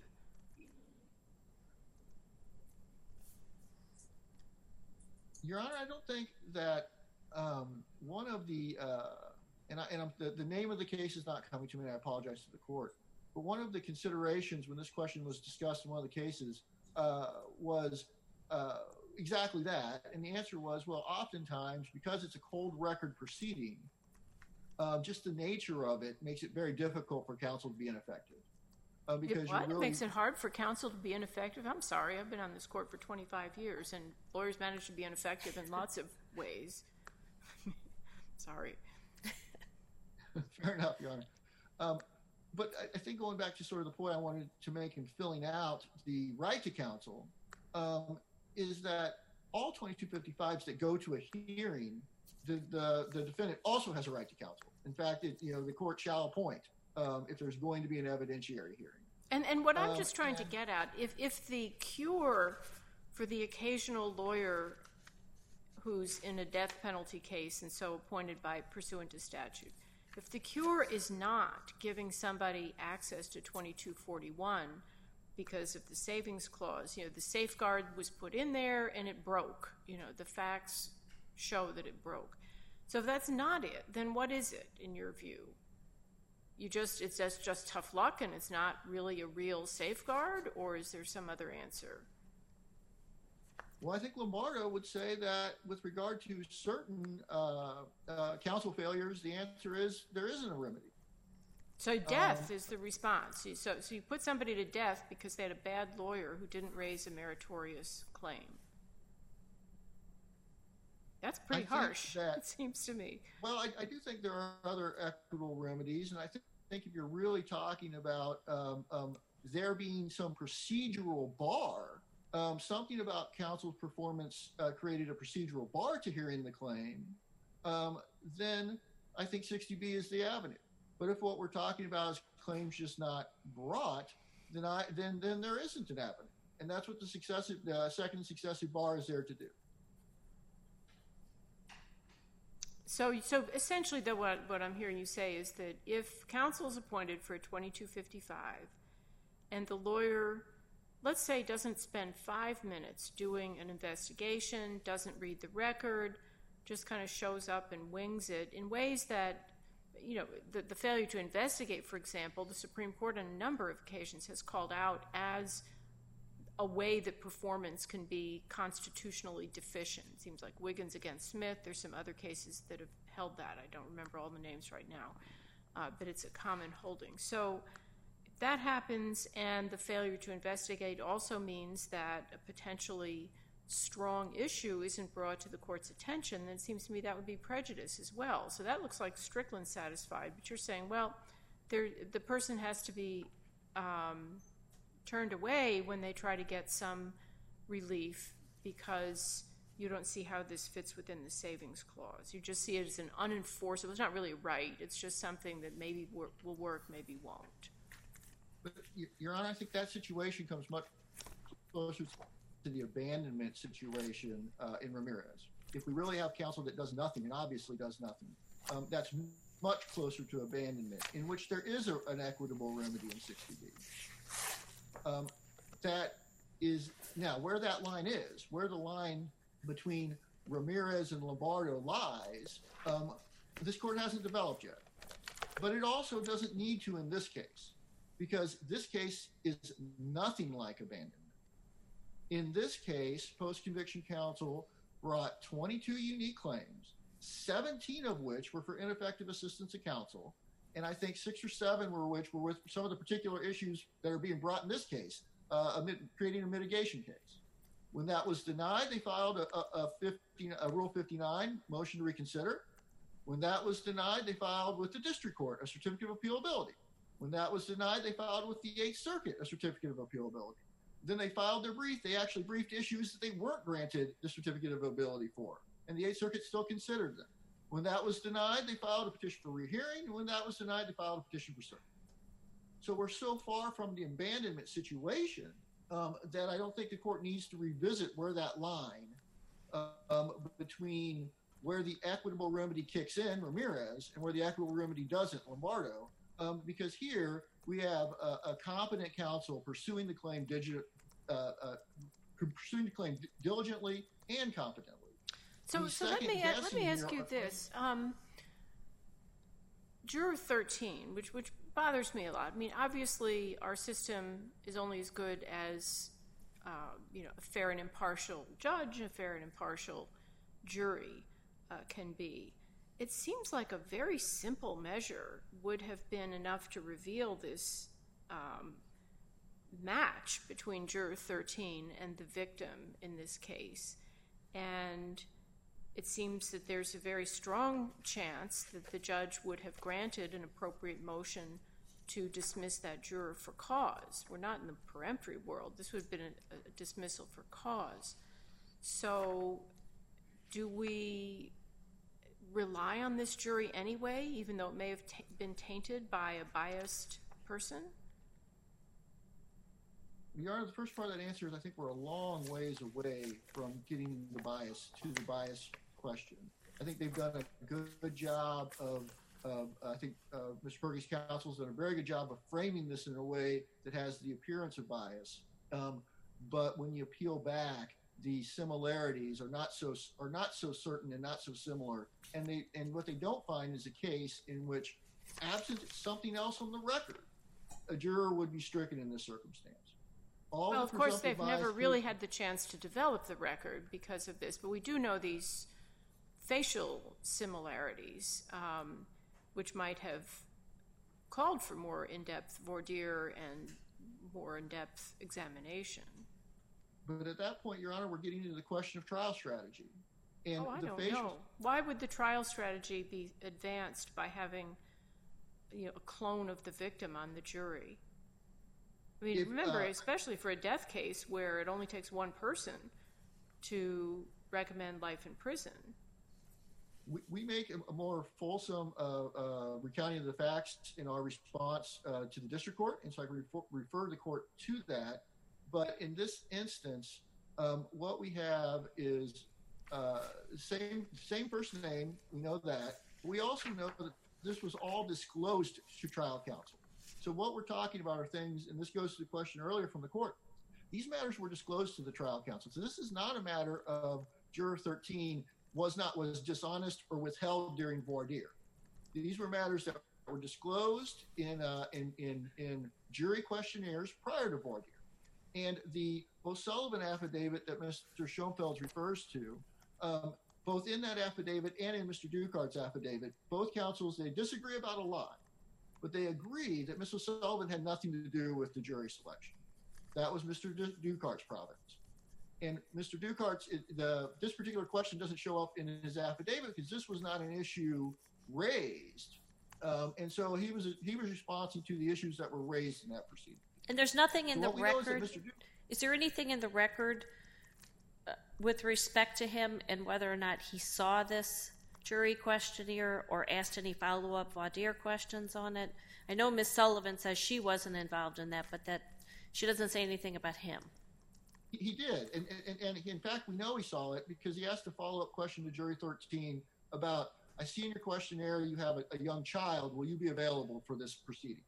[SPEAKER 3] Your Honor, I don't think that one of the the name of the case is not coming to me, and I apologize to the court. But one of the considerations when this question was discussed in one of the cases was exactly that. And the answer was, well, oftentimes, because it's a cold record proceeding, just the nature of it makes it very difficult for counsel to be ineffective. Because
[SPEAKER 1] It makes it hard for counsel to be ineffective? I'm sorry. I've been on this court for 25 years, and lawyers manage to be ineffective in lots of ways. Sorry.
[SPEAKER 3] Fair enough, Your Honor. But I think going back to sort of the point I wanted to make in filling out the right to counsel is that all 2255s that go to a hearing, the defendant also has a right to counsel. In fact, the court shall appoint if there's going to be an evidentiary hearing.
[SPEAKER 1] And what I'm just trying to get at, if the cure for the occasional lawyer who's in a death penalty case and so appointed by pursuant to statute, if the cure is not giving somebody access to 2241 because of the savings clause, the safeguard was put in there and it broke. The facts show that it broke. So if that's not it, then what is it in your view? It's just tough luck and it's not really a real safeguard, or is there some other answer?
[SPEAKER 3] Well, I think Lombardo would say that with regard to certain counsel failures, the answer is there isn't a remedy.
[SPEAKER 1] So death is the response. So you put somebody to death because they had a bad lawyer who didn't raise a meritorious claim. That's pretty harsh, it seems to me.
[SPEAKER 3] Well, I do think there are other equitable remedies, and I think if you're really talking about there being some procedural bar, something about counsel's performance created a procedural bar to hearing the claim, then I think 60B is the avenue. But if what we're talking about is claims just not brought, then there isn't an avenue, and that's what the second successive bar is there to do.
[SPEAKER 1] So essentially, though, what I'm hearing you say is that if counsel is appointed for a 2255 and the lawyer, let's say, doesn't spend 5 minutes doing an investigation, doesn't read the record, just kind of shows up and wings it in ways that, the failure to investigate, for example, the Supreme Court on a number of occasions has called out as a way that performance can be constitutionally deficient. It seems like Wiggins against Smith. There's some other cases that have held that. I don't remember all the names right now, but it's a common holding. So if that happens and the failure to investigate also means that a potentially strong issue isn't brought to the court's attention, then it seems to me that would be prejudice as well. So that looks like Strickland satisfied, but you're saying, well, the person has to be turned away when they try to get some relief because you don't see how this fits within the savings clause. You just see it as an unenforceable. It's not really a right. It's just something that maybe will work, maybe won't.
[SPEAKER 3] But, Your Honor, I think that situation comes much closer to the abandonment situation in Ramirez. If we really have counsel that does nothing, and obviously does nothing, that's much closer to abandonment, in which there is an equitable remedy in 60B. That is now where that line is, where the line between Ramirez and Lombardo lies. This court hasn't developed yet, but it also doesn't need to in this case, because this case is nothing like abandonment. In this case, post-conviction counsel brought 22 unique claims, 17 of which were for ineffective assistance of counsel, and I think 6 or 7 were with some of the particular issues that are being brought in this case, creating a mitigation case. When that was denied, they filed a Rule 59 motion to reconsider. When that was denied, they filed with the district court a certificate of appealability. When that was denied, they filed with the 8th Circuit a certificate of appealability. Then they filed their brief. They actually briefed issues that they weren't granted the certificate of appealability for, and the 8th Circuit still considered them. When that was denied, they filed a petition for rehearing. And when that was denied, they filed a petition for cert. So we're so far from the abandonment situation that I don't think the court needs to revisit where that line between where the equitable remedy kicks in, Ramirez, and where the equitable remedy doesn't, Lombardo, because here we have a competent counsel pursuing the claim diligently and competently.
[SPEAKER 1] So let me ask you this. Juror 13, which bothers me a lot. I mean, obviously, our system is only as good as a fair and impartial judge, a fair and impartial jury can be. It seems like a very simple measure would have been enough to reveal this match between Juror 13 and the victim in this case. And it seems that there's a very strong chance that the judge would have granted an appropriate motion to dismiss that juror for cause. We're not in the peremptory world. This would have been a dismissal for cause. So do we rely on this jury anyway, even though it may have been tainted by a biased person?
[SPEAKER 3] Your Honor, the first part of that answer is I think we're a long ways away from getting the bias question. I think they've done a good job of I think Mr. Perky's counsel's done a very good job of framing this in a way that has the appearance of bias. But when you peel back, the similarities are not so certain and not so similar. And what they don't find is a case in which, absent something else on the record, a juror would be stricken in this circumstance.
[SPEAKER 1] Well, of course, they've never really had the chance to develop the record because of this, but we do know these facial similarities, which might have called for more in-depth voir dire and more in-depth examination.
[SPEAKER 3] But at that point, Your Honor, we're getting into the question of trial strategy. And
[SPEAKER 1] I don't know. Why would the trial strategy be advanced by having a clone of the victim on the jury? I mean, remember, especially for a death case where it only takes one person to recommend life in prison.
[SPEAKER 3] We make a more fulsome recounting of the facts in our response to the district court, and so I can refer the court to that. But in this instance, what we have is same first name. We know that. We also know that this was all disclosed to trial counsel. So what we're talking about are things, and this goes to the question earlier from the court. These matters were disclosed to the trial counsel. So this is not a matter of juror 13 was dishonest or withheld during voir dire. These were matters that were disclosed in jury questionnaires prior to voir dire. And the O'Sullivan affidavit that Mr. Schoenfeld refers to, both in that affidavit and in Mr. Ducart's affidavit, both counsels, they disagree about a lot, but they agree that Mr. O'Sullivan had nothing to do with the jury selection. That was Mr. Ducart's province. And Mr. Ducart's, this particular question doesn't show up in his affidavit because this was not an issue raised. And so he was responding to the issues that were raised in that proceeding.
[SPEAKER 4] And there's nothing in the record. Is there anything in the record with respect to him and whether or not he saw this jury questionnaire or asked any follow-up voir dire questions on it? I know Ms. Sullivan says she wasn't involved in that, but that she doesn't say anything about him.
[SPEAKER 3] He did. And in fact, we know he saw it because he asked a follow-up question to jury 13 about, I see in your questionnaire you have a young child. Will you be available for this proceeding?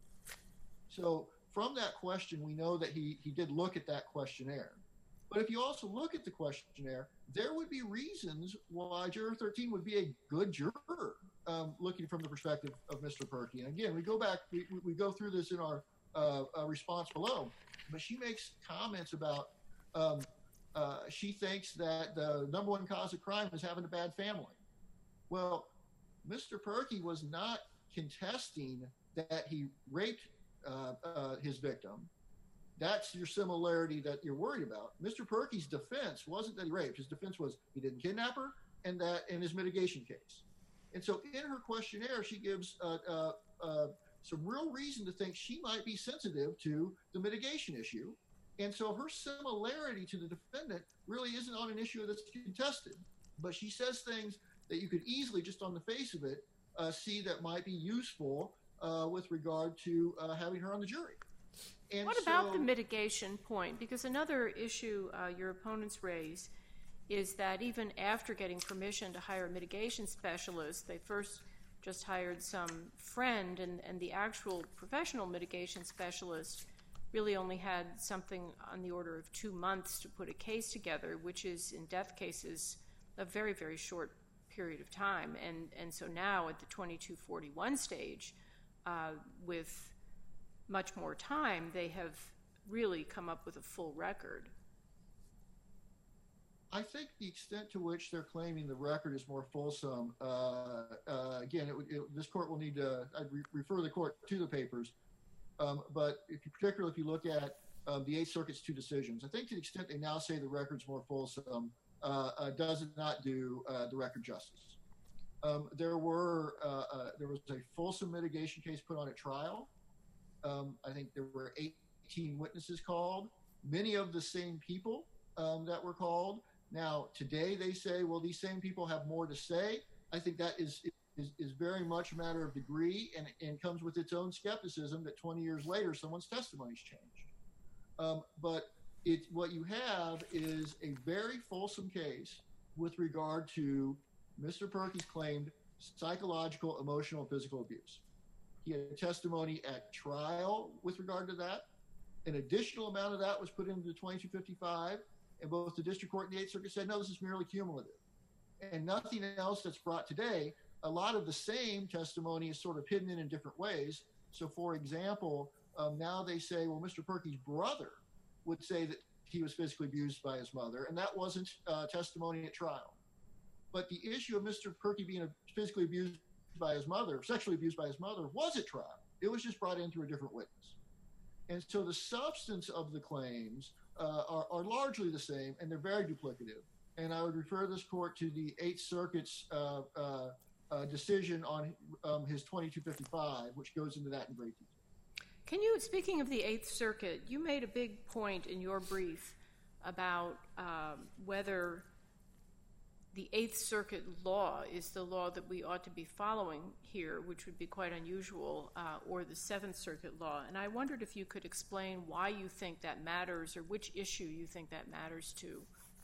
[SPEAKER 3] So from that question, we know that he did look at that questionnaire. But if you also look at the questionnaire, there would be reasons why juror 13 would be a good juror, looking from the perspective of Mr. Perky. And again, we go back, we go through this in our response below, but she makes comments about she thinks that the number one cause of crime is having a bad family. Well, Mr. Perky was not contesting that he raped his victim. That's your similarity that you're worried about. Mr. Perky's defense wasn't that he raped. His defense was he didn't kidnap her, and that in his mitigation case. And so in her questionnaire, she gives some real reason to think she might be sensitive to the mitigation issue. And so her similarity to the defendant really isn't on an issue that's contested. But she says things that you could easily, just on the face of it, see that might be useful with regard to having her on the jury. And
[SPEAKER 1] what about the mitigation point? Because another issue your opponents raise is that even after getting permission to hire a mitigation specialist, they first just hired some friend, and the actual professional mitigation specialist really only had something on the order of 2 months to put a case together, which is, in death cases, a very, very short period of time. And so now at the 2241 stage, with much more time, they have really come up with a full record.
[SPEAKER 3] I think the extent to which they're claiming the record is more fulsome, again, this court will need to refer the court to the papers. But particularly if you look at the Eighth Circuit's two decisions, I think to the extent they now say the record's more fulsome, does not do the record justice. There was a fulsome mitigation case put on at trial. I think there were 18 witnesses called, many of the same people that were called. Now, today they say, well, these same people have more to say. I think that is very much a matter of degree and comes with its own skepticism that 20 years later someone's testimony's changed. But what you have is a very fulsome case with regard to Mr. Perkey's claimed psychological, emotional, and physical abuse. He had a testimony at trial with regard to that. An additional amount of that was put into the 2255, and both the district court and the Eighth Circuit said, no, this is merely cumulative. And nothing else that's brought today. A lot of the same testimony is sort of hidden in different ways. So, for example, now they say, well, Mr. Perkey's brother would say that he was physically abused by his mother, and that wasn't testimony at trial. But the issue of Mr. Perkey being physically abused by his mother, sexually abused by his mother, was at trial. It was just brought in through a different witness. And so the substance of the claims are largely the same, and they're very duplicative. And I would refer this court to the Eighth Circuit's decision on his 2255, which goes into that in great detail.
[SPEAKER 1] Can you, speaking of the Eighth Circuit, you made a big point in your brief about whether the Eighth Circuit law is the law that we ought to be following here, which would be quite unusual, or the Seventh Circuit law. And I wondered if you could explain why you think that matters, or which issue you think that matters to.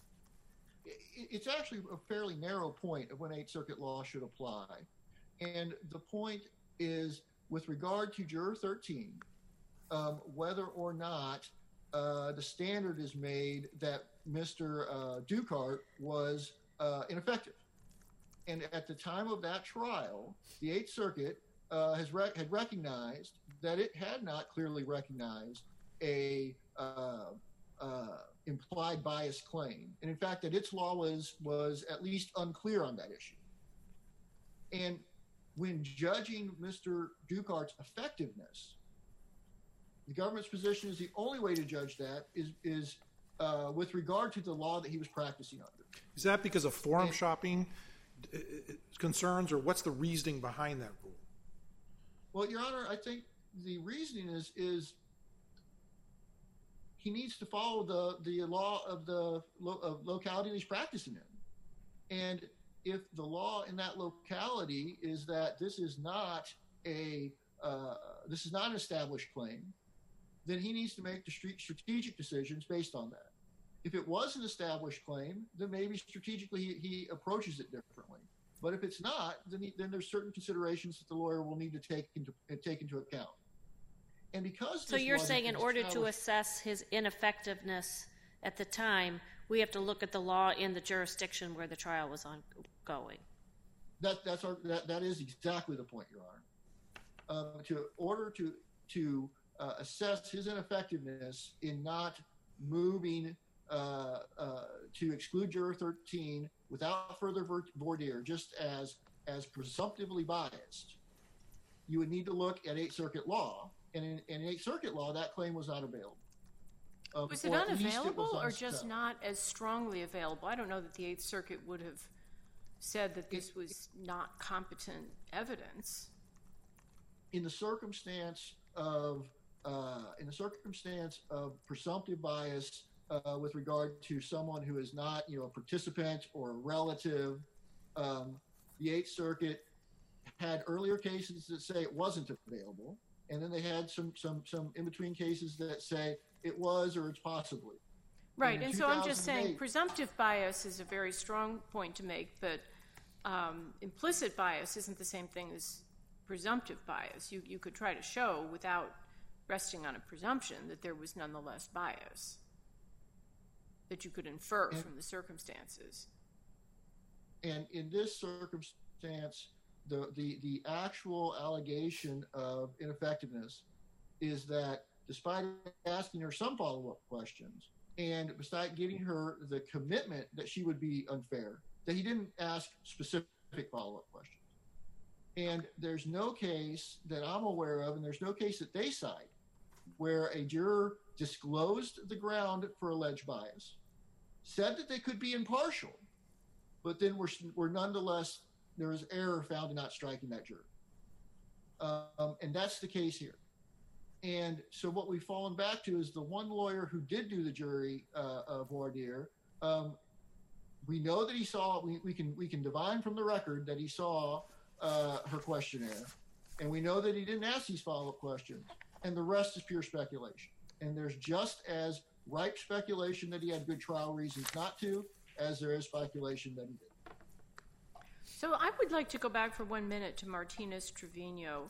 [SPEAKER 3] It's actually a fairly narrow point of when Eighth Circuit law should apply. And the point is, with regard to Juror 13, whether or not the standard is made that Mr. Ducart was ineffective. And at the time of that trial, the Eighth Circuit had recognized that it had not clearly recognized a implied bias claim. And in fact, that its law was at least unclear on that issue. And when judging Mr. Ducart's effectiveness, the government's position is the only way to judge that is with regard to the law that he was practicing under.
[SPEAKER 5] Is that because of forum shopping concerns, or what's the reasoning behind that rule?
[SPEAKER 3] Well, Your Honor, I think the reasoning is he needs to follow the law of the locality that he's practicing in. And if the law in that locality is that this is not an established claim, then he needs to make the strategic decisions based on that. If it was an established claim, then maybe strategically he approaches it differently. But if it's not, then there's certain considerations that the lawyer will need to take into account. And because
[SPEAKER 4] so you're saying in order to assess his ineffectiveness at the time, we have to look at the law in the jurisdiction where the trial was ongoing.
[SPEAKER 3] That is exactly the point, Your Honor. In order to assess his ineffectiveness in not moving to exclude Juror 13 without further voir dire, just as presumptively biased, you would need to look at Eighth Circuit law. And in Eighth Circuit law, that claim was not available.
[SPEAKER 1] Was it unavailable or just not as strongly available? I don't know that the Eighth Circuit would have said that this was not competent evidence.
[SPEAKER 3] In the circumstance of presumptive bias with regard to someone who is not, a participant or a relative, the Eighth Circuit had earlier cases that say it wasn't available, and then they had some in between cases that say it was or it's possibly.
[SPEAKER 1] Right, and so I'm just saying presumptive bias is a very strong point to make, but implicit bias isn't the same thing as presumptive bias. You could try to show without resting on a presumption that there was nonetheless bias that you could infer from the circumstances.
[SPEAKER 3] And in this circumstance, the actual allegation of ineffectiveness is that despite asking her some follow-up questions and despite getting her the commitment that she would be unfair, that he didn't ask specific follow-up questions. And there's no case that I'm aware of, and there's no case that they cite, where a juror disclosed the ground for alleged bias said that they could be impartial, but then we're nonetheless, there is error found in not striking that jury. And that's the case here. And so what we've fallen back to is the one lawyer who did do the jury voir dire. We know that he saw, we can divine from the record that he saw her questionnaire. And we know that he didn't ask these follow-up questions. And the rest is pure speculation. And there's just as ripe speculation that he had good trial reasons not to, as there is speculation that he did.
[SPEAKER 1] So I would like to go back for 1 minute to Martinez-Trevino.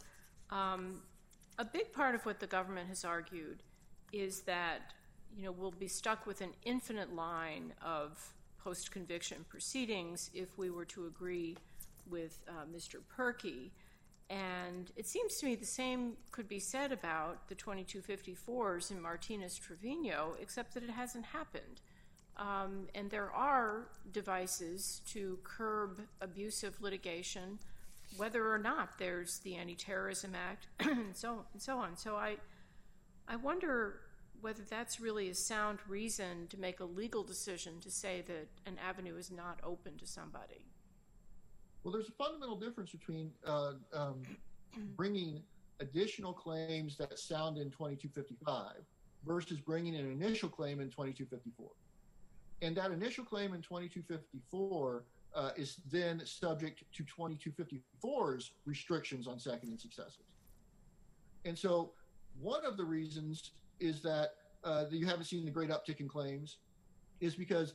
[SPEAKER 1] A big part of what the government has argued is that, we'll be stuck with an infinite line of post-conviction proceedings if we were to agree with Mr. Perkey. And it seems to me the same could be said about the 2254s in Martinez-Trevino, except that it hasn't happened. And there are devices to curb abusive litigation, whether or not there's the Anti-Terrorism Act, and so on. So I wonder whether that's really a sound reason to make a legal decision to say that an avenue is not open to somebody.
[SPEAKER 3] Well, there's a fundamental difference between bringing additional claims that sound in 2255 versus bringing an initial claim in 2254. And that initial claim in 2254 is then subject to 2254's restrictions on second and successives. And so one of the reasons is that you haven't seen the great uptick in claims is because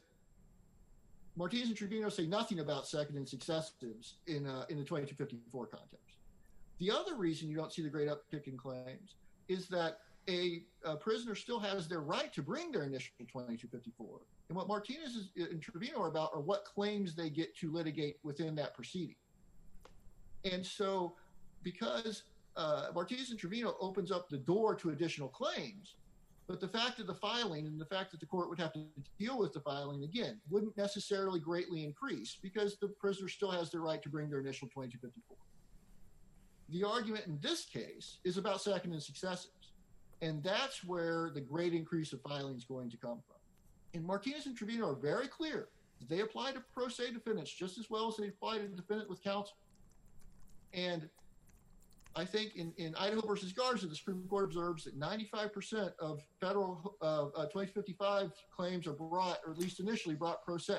[SPEAKER 3] Martinez and Trevino say nothing about second and successives in the 2254 context. The other reason you don't see the great uptick in claims is that a prisoner still has their right to bring their initial 2254. And what Martinez and Trevino are about are what claims they get to litigate within that proceeding. And so because Martinez and Trevino opens up the door to additional claims, but the fact of the filing and the fact that the court would have to deal with the filing, again, wouldn't necessarily greatly increase because the prisoner still has the right to bring their initial 2254. The argument in this case is about second and successives. And that's where the great increase of filing is going to come from. And Martinez and Trevino are very clear that they apply to pro se defendants just as well as they apply to a defendant with counsel. And I think in Idaho versus Garza, the Supreme Court observes that 95% of federal 2055 claims are brought, or at least initially brought, pro se.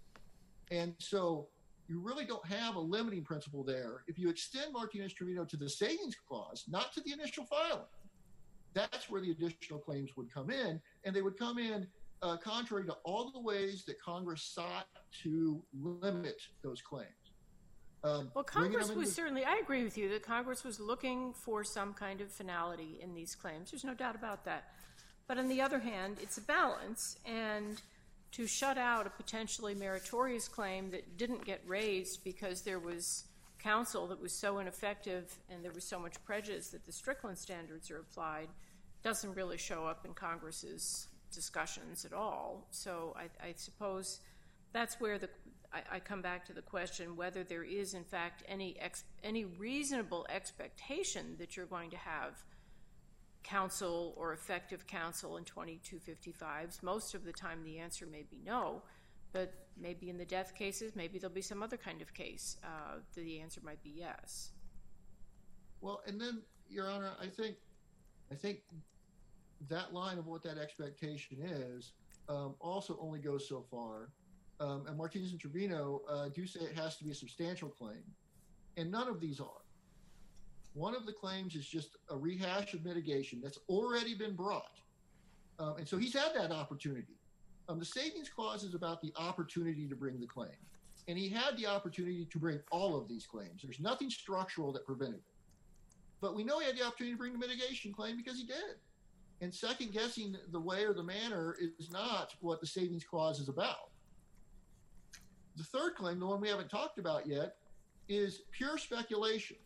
[SPEAKER 3] And so you really don't have a limiting principle there. If you extend Martinez-Trevino to the savings clause, not to the initial filing, that's where the additional claims would come in, and they would come in contrary to all the ways that Congress sought to limit those claims.
[SPEAKER 1] Well, Congress was certainly, I agree with you that Congress was looking for some kind of finality in these claims. There's no doubt about that. But on the other hand, it's a balance, and to shut out a potentially meritorious claim that didn't get raised because there was counsel that was so ineffective and there was so much prejudice that the Strickland standards are applied doesn't really show up in Congress's discussions at all. So I suppose that's where I come back to the question whether there is, in fact, any reasonable expectation that you're going to have counsel or effective counsel in 2255s. Most of the time the answer may be no, but maybe in the death cases, maybe there'll be some other kind of case. The answer might be yes.
[SPEAKER 3] Well, and then, Your Honor, I think that line of what that expectation is also only goes so far. And Martinez and Trevino do say it has to be a substantial claim, and none of these are. One of the claims is just a rehash of mitigation that's already been brought. And so he's had that opportunity. The savings clause is about the opportunity to bring the claim. And he had the opportunity to bring all of these claims. There's nothing structural that prevented it. But we know he had the opportunity to bring the mitigation claim because he did. And second guessing the way or the manner is not what the savings clause is about. The third claim, the one we haven't talked about yet, is pure speculation.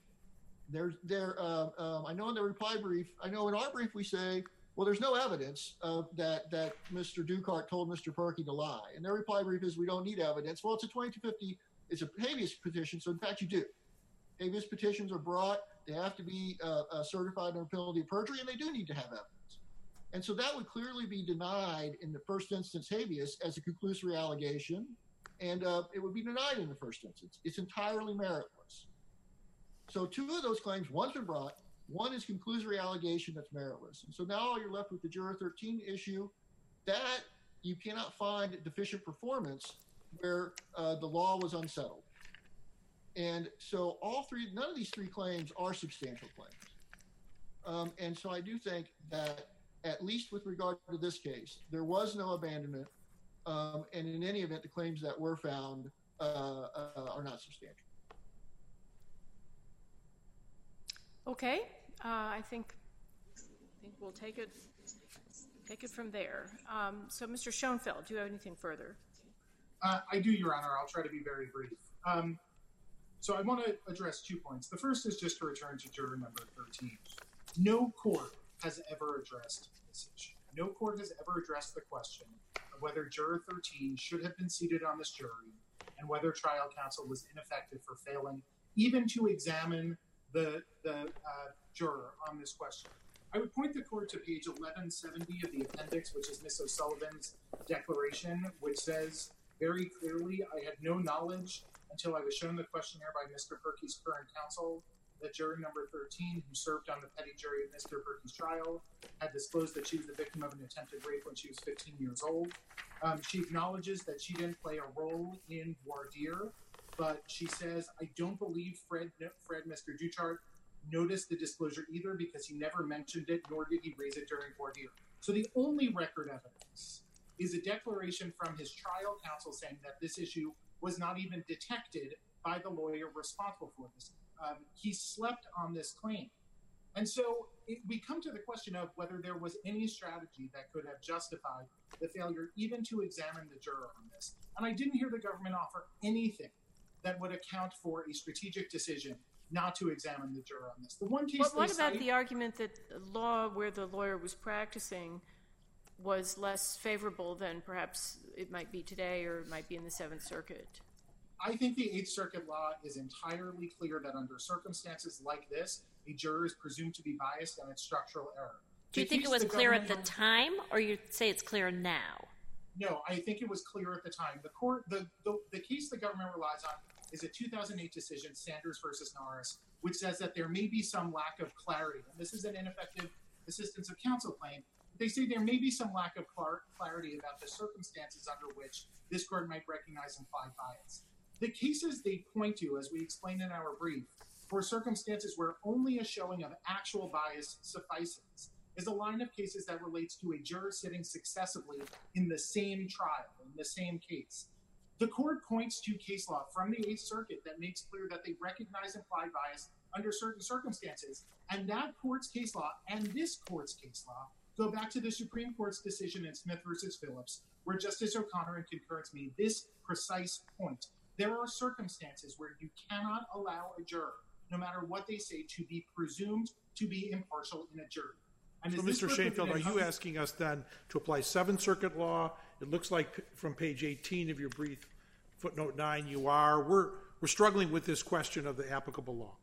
[SPEAKER 3] I know in the reply brief, I know in our brief we say, well, there's no evidence that Mr. Dukart told Mr. Perkey to lie. And their reply brief is we don't need evidence. Well, it's a 2250, it's a habeas petition, so in fact you do. Habeas petitions are brought, they have to be certified under penalty of perjury, and they do need to have evidence. And so that would clearly be denied in the first instance habeas as a conclusory allegation, and it would be denied in the first instance. It's entirely meritless. So two of those claims, one's been brought, one is conclusory allegation that's meritless. And so now you're left with the Juror 13 issue that you cannot find deficient performance where the law was unsettled. And so none of these three claims are substantial claims. And so I do think that, at least with regard to this case, there was no abandonment. And in any event, the claims that were found are not substantial.
[SPEAKER 1] Okay, I think we'll take it from there. So, Mr. Schoenfeld, do you have anything further?
[SPEAKER 2] I do, Your Honor. I'll try to be very brief. So I want to address 2 points. The first is just to return to juror number 13. No court has ever addressed this issue. No court has ever addressed the question of whether juror 13 should have been seated on this jury and whether trial counsel was ineffective for failing even to examine the juror on this question. I would point the court to page 1170 of the appendix, which is Ms. O'Sullivan's declaration, which says very clearly, I had no knowledge until I was shown the questionnaire by Mr. Perkey's current counsel that juror number 13, who served on the petty jury at Mr. Perkey's trial, had disclosed that she was the victim of an attempted rape when she was 15 years old. She acknowledges that she didn't play a role in voir dire, but she says, I don't believe Fred, Mr. Duchart, noticed the disclosure either because he never mentioned it, nor did he raise it during voir dire. So the only record evidence is a declaration from his trial counsel saying that this issue was not even detected by the lawyer responsible for this. He slept on this claim. And so we come to the question of whether there was any strategy that could have justified the failure even to examine the juror on this. And I didn't hear the government offer anything that would account for a strategic decision not to examine the juror on this. The one case
[SPEAKER 1] what about the argument that the law where the lawyer was practicing was less favorable than perhaps it might be today or it might be in the Seventh Circuit?
[SPEAKER 2] I think the Eighth Circuit law is entirely clear that under circumstances like this, a juror is presumed to be biased and it's structural error.
[SPEAKER 4] Do you think it was clear at the time, or you say it's clear now?
[SPEAKER 2] No, I think it was clear at the time. The case the government relies on is a 2008 decision, Sanders versus Norris, which says that there may be some lack of clarity. And this is an ineffective assistance of counsel claim. They say there may be some lack of clarity about the circumstances under which this court might recognize implied bias. The cases they point to, as we explained in our brief, for circumstances where only a showing of actual bias suffices, is a line of cases that relates to a juror sitting successively in the same trial, in the same case. The court points to case law from the Eighth Circuit that makes clear that they recognize implied bias under certain circumstances. And that court's case law and this court's case law go back to the Supreme Court's decision in Smith versus Phillips, where Justice O'Connor in concurrence made this precise point. There are circumstances where you cannot allow a juror, no matter what they say, to be presumed to be impartial in a jury. And
[SPEAKER 5] so, Mr. Schoenfeld, are you asking us then to apply Seventh Circuit law? It looks like from page 18 of your brief, footnote 9, you are. We're struggling with this question of the applicable law.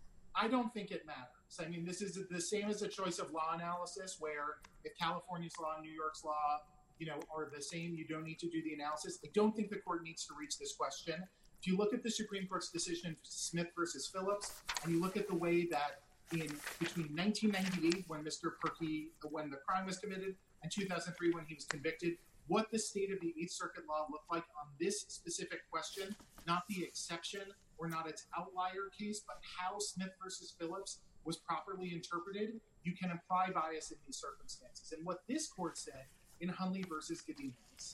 [SPEAKER 2] I don't think it matters. I mean, this is the same as a choice of law analysis, where if California's law and New York's law, are the same, you don't need to do the analysis. I don't think the court needs to reach this question. If you look at the Supreme Court's decision in Smith versus Phillips, and you look at the way that between 1998, when when the crime was committed, and 2003, when he was convicted, what the state of the Eighth Circuit law looked like on this specific question, not the exception or not its outlier case, but how Smith versus Phillips was properly interpreted, you can imply bias in these circumstances. And what this court said in Hunley versus Godinez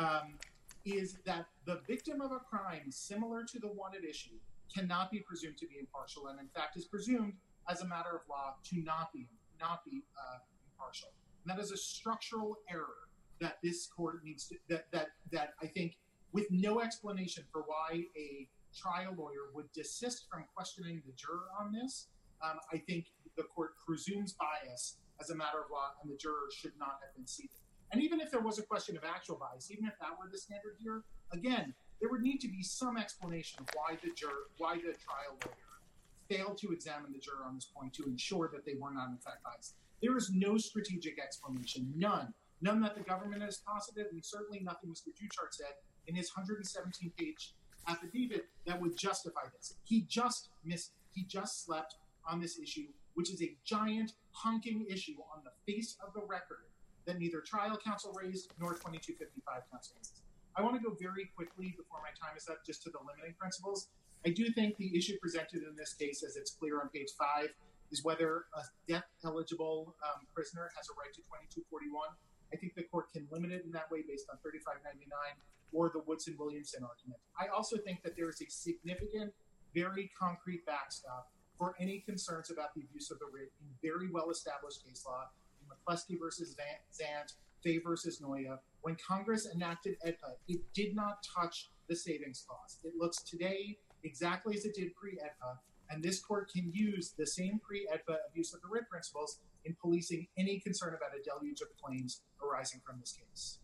[SPEAKER 2] is that the victim of a crime similar to the one at issue cannot be presumed to be impartial, and in fact is presumed as a matter of law to not be impartial. And that is a structural error that this court needs to, that I think, with no explanation for why a trial lawyer would desist from questioning the juror on this, I think the court presumes bias as a matter of law, and the juror should not have been seated. And even if there was a question of actual bias, even if that were the standard here, again, there would need to be some explanation of why the trial lawyer failed to examine the juror on this point to ensure that they were not in fact biased. There is no strategic explanation, none that the government has posited, and certainly nothing Mr. Duchart said in his 117-page affidavit that would justify this. He just missed it. He just slept on this issue, which is a giant honking issue on the face of the record that neither trial counsel raised nor 2255 counsel raised. I want to go very quickly before my time is up just to the limiting principles. I do think the issue presented in this case, as it's clear on page 5, is whether a death-eligible prisoner has a right to 2241. I think the court can limit it in that way based on 3599 or the Woodson-Williamson argument. I also think that there is a significant, very concrete backstop for any concerns about the abuse of the writ in very well-established case law, in McCluskey versus Zant, Fay versus Noya. When Congress enacted AEDPA, it did not touch the savings clause. It looks today exactly as it did pre-AEDPA, and this court can use the same pre-AEDPA abuse of the writ principles in policing any concern about a deluge of claims arising from this case.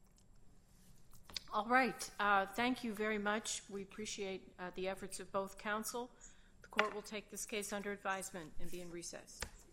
[SPEAKER 1] All right. Thank you very much. We appreciate the efforts of both counsel. The court will take this case under advisement and be in recess.